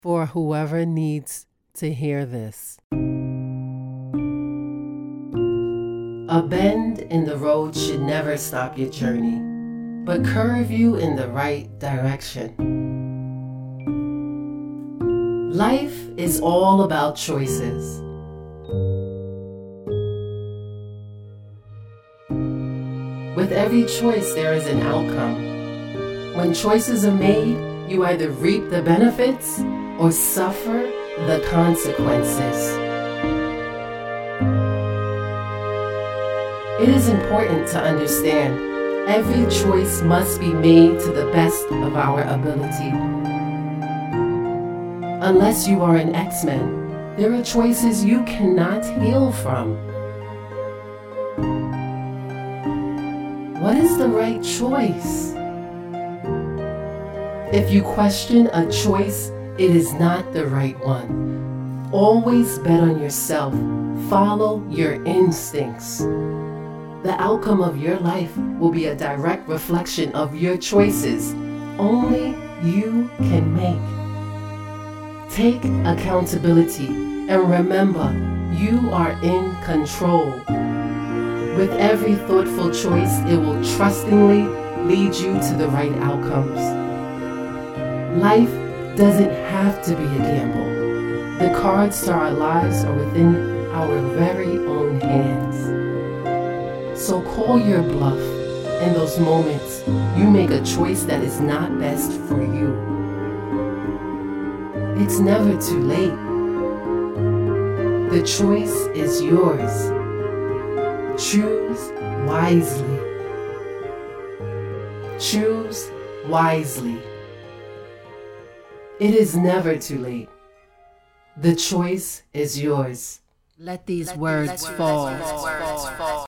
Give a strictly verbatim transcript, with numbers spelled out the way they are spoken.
for whoever needs to hear this. A bend in the road should never stop your journey, but curve you in the right direction. Life is all about choices. With every choice, there is an outcome. When choices are made, you either reap the benefits or suffer the consequences. It is important to understand every choice must be made to the best of our ability. Unless you are an X-Men, there are choices you cannot heal from. What is the right choice? If you question a choice, it is not the right one. Always bet on yourself. Follow your instincts. The outcome of your life will be a direct reflection of your choices only you can make. Take accountability and remember, you are in control. With every thoughtful choice, it will trustingly lead you to the right outcomes. Life doesn't have to be a gamble. The cards to our lives are within our very own hands. So call your bluff. In those moments, you make a choice that is not best for you. It's never too late. The choice is yours. Choose wisely. Choose wisely. It is never too late. The choice is yours. Let these Let words these fall. Words fall.